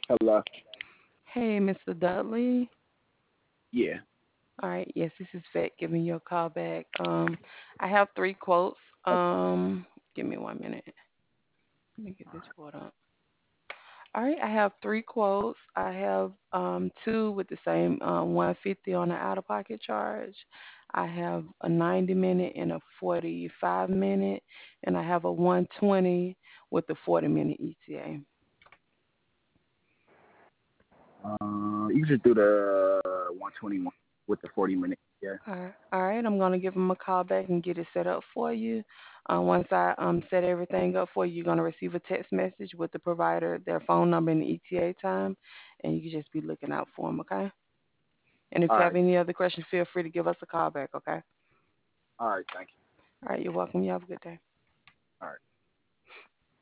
Hello. Hey, Mr. Dudley. Yeah. All right, yes, this is Vet giving you a call back. I have three quotes. Give me 1 minute. Let me get this quote up. All right, I have three quotes. I have two with the same 150 on the out of pocket charge. I have a 90-minute and a 45-minute, and I have a 120 with the 40-minute ETA. You can just do the 121 with the 40 minutes. Yeah. All right, I'm gonna give them a call back and get it set up for you. Once I set everything up for you, you're gonna receive a text message with the provider, their phone number, and the ETA time, and you can just be looking out for them, okay? And if All you right. have any other questions, feel free to give us a call back, okay? All right. Thank you. All right, you're welcome. You have a good day. All right.